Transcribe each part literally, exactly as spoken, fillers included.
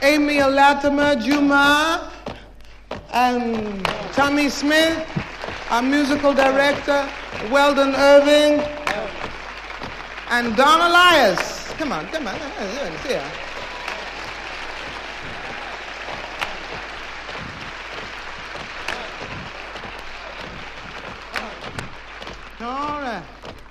Amy Latimer Juma, and Tommy Smith, our musical director, Weldon Irving, and Don Elias. Come on, come on, here. All right.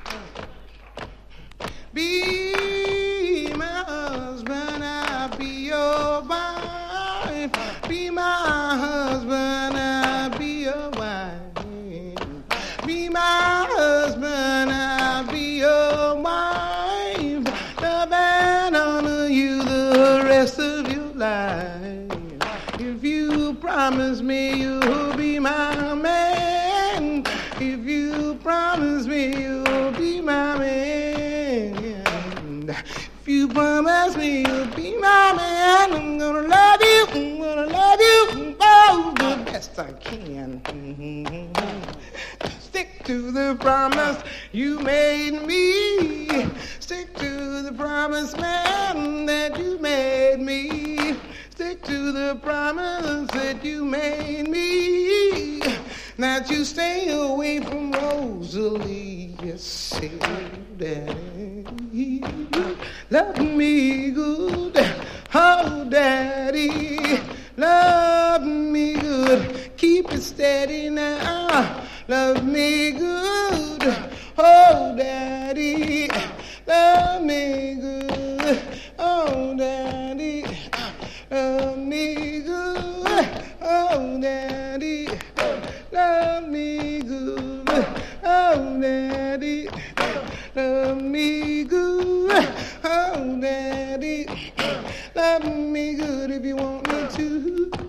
Be my husband, I'll be your wife. Be my husband, I'll be your wife. Be my husband, I'll be your wife. Love and honor you the rest of your life. If you promise me you'll be my man, if you promise me you'll be my man, if you promise me you'll be my man, I'm gonna love you, I'm gonna love you, oh, the best I can. Stick to the promise you made me. Stick to the promise, man, that you made me. Stick to the promise that you made me. That you stay away from Rosalie. Yes, say, Daddy, love me good. Oh, Daddy, love me good. Keep it steady now. Love me good. Oh, Daddy, love me good. Oh, Daddy, love me good. Oh, Daddy, love me good. Oh, Daddy, love me good. Oh, Daddy, love me good if you want me to.